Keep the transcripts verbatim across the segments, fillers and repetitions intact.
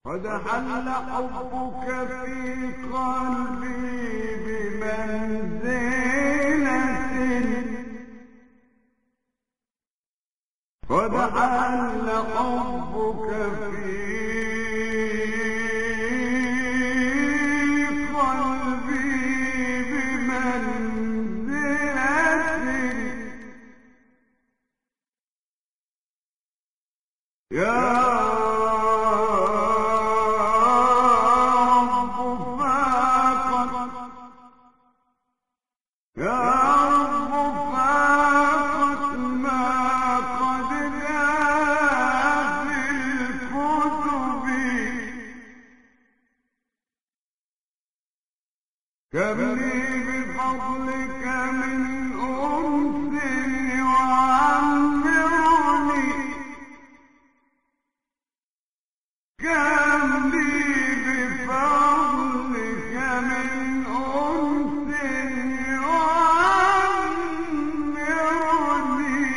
قد حل حبك في قلبي بمنزلة قد حل حبك في قلبي بمنزلة يا كم لي بفضلك من أنس يعمرني كم لي بفضلك من أنس يعمرني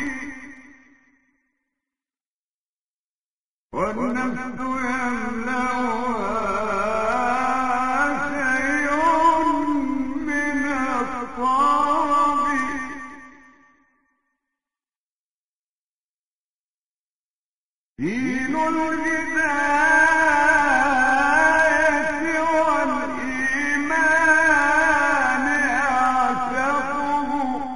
والنفس يملأها دين الهداية والإيمان أعشقه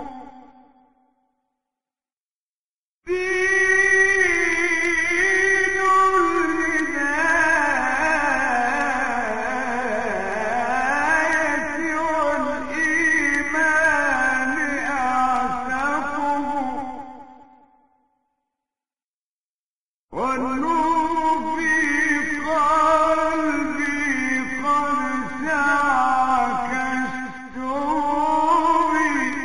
دين الهداية والإيمان أعشقه والنور في قلبي قد سعى كالشوق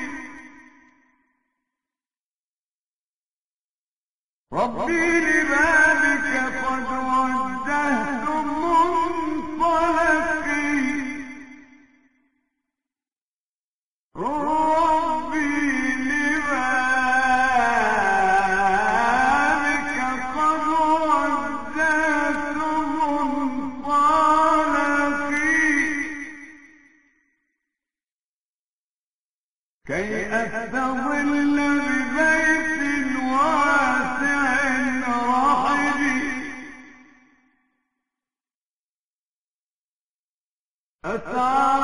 ربي لبابك قد وجهت منطلقي ربي كي أستظل ببيت واسع رحب أسعى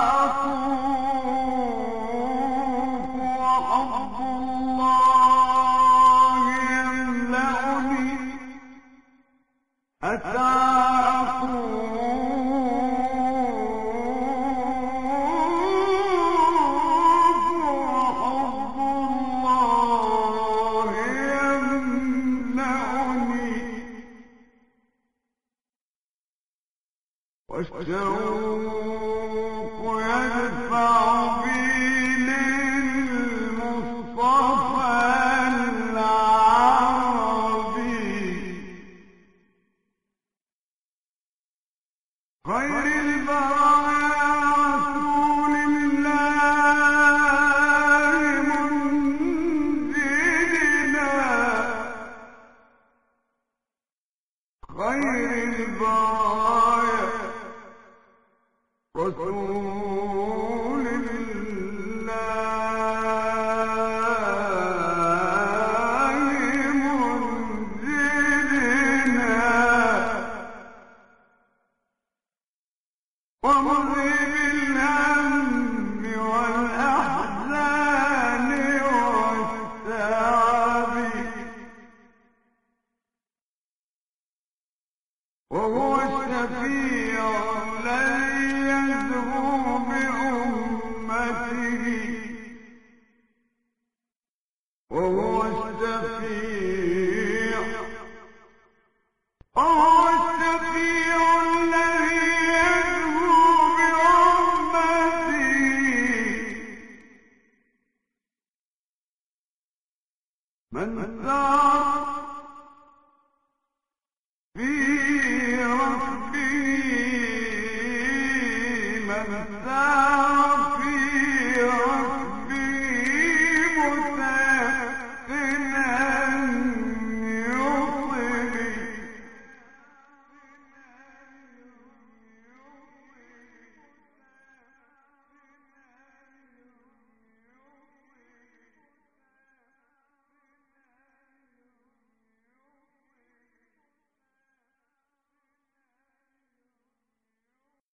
أطوف وحب الله يملأني أسعى أطوف والشوق يدفع بي للمصطفى العربي خير البرايا رسول الله منزلنا خير البرايا رسول الله منزلنا ومذهب الهم والأحزان والتعب وهو الشفيع الذي يزهو بأمته وهو الشفيع